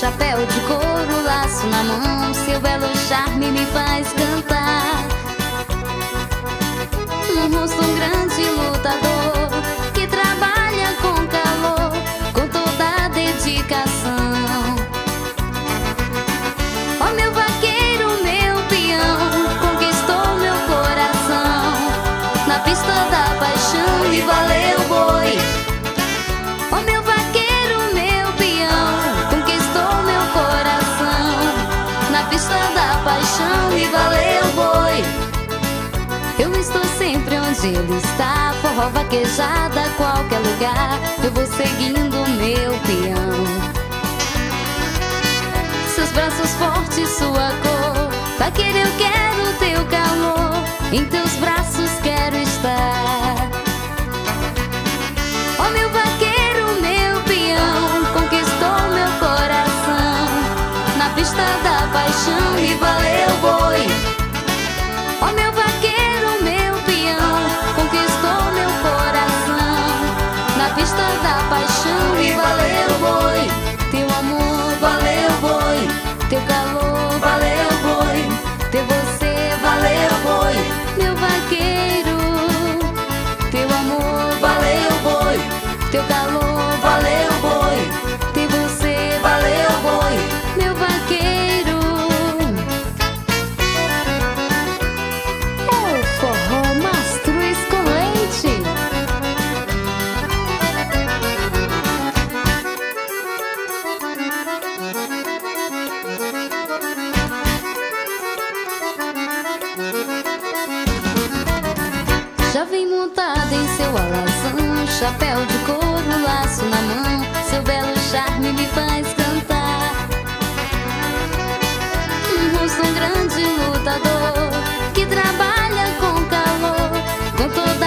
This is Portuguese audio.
chapéu de couro, laço na mão, seu belo charme me faz cantar. No rosto um grande lutador que trabalha com calor, com toda a dedicação. Ó meu vaqueiro, meu peão, conquistou meu coração na pista da paixão e valeu boi. Ó meu vaqueiro, meu peão, conquistou meu coração na pista da paixão e valeu boi. Eu estou sempre onde ele está, forró, vaquejada, qualquer lugar, eu vou seguindo meu peão. Seus braços fortes, sua cor, vaqueiro, eu quero teu calor, em teus braços quero estar. Ó meu vaqueiro, meu peão, conquistou meu coração na pista da paixão e valeu boi. Ó meu vaqueiro, meu peão, conquistou meu coração na pista da paixão e valeu boi. Teu amor valeu boi, teu calor valeu boi, ter você valeu boi. Meu vaqueiro, teu amor valeu boi, teu calor valeu boi, ter você valeu boi. Meu vaqueiro, é o forró Mastruz com leite. Já vem montada em seu alazão, chapéu de couro, laço na mão, seu belo charme me faz cantar. No rosto um grande lutador que trabalha com calor, com toda